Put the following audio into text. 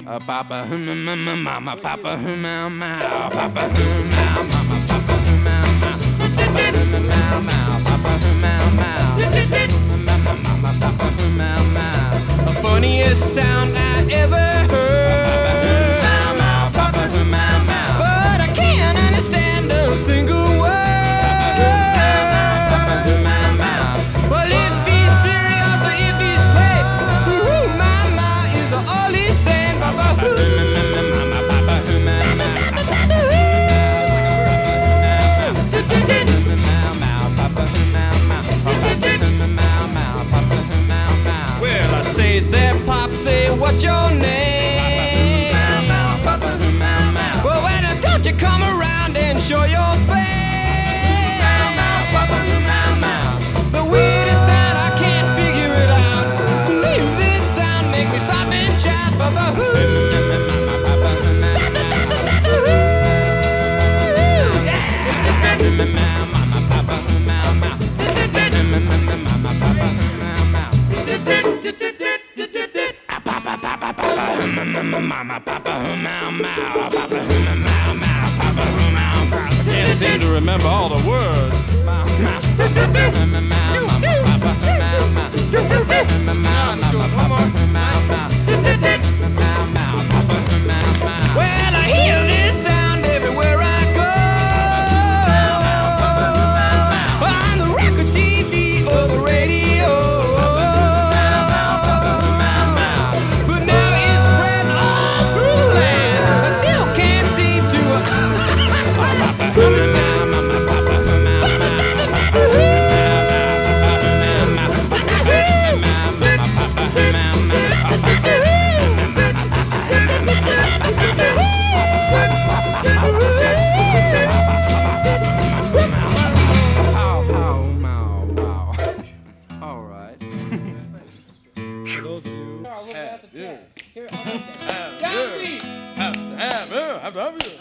Papa, mama, papa, mama, papa, mama, papa, mama, papa, mama, the funniest sound I ever heard. Papa, mama, but I can't understand a single word. Mama, well if he's serious or if he's played, mama is all he's saying. Papa, well, I say there, Pop, say what's your name? Well, why don't you come around and show your face? The weirdest sound, I can't figure it out. Leave this sound, make me stop and shout. I can't seem to remember all the words. Well, I hear this sound everywhere I go. On the record, TV, or the radio. But now it's spread all through the land. I still can't seem to understand. All right. For those of you, Here, I'll look at the yeah. Here, I'll look at that. Got me! Have to have you.